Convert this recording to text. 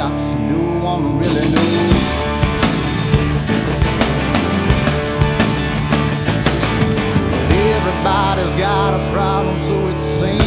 stops, no one really knows. Everybody's got a problem, so it seems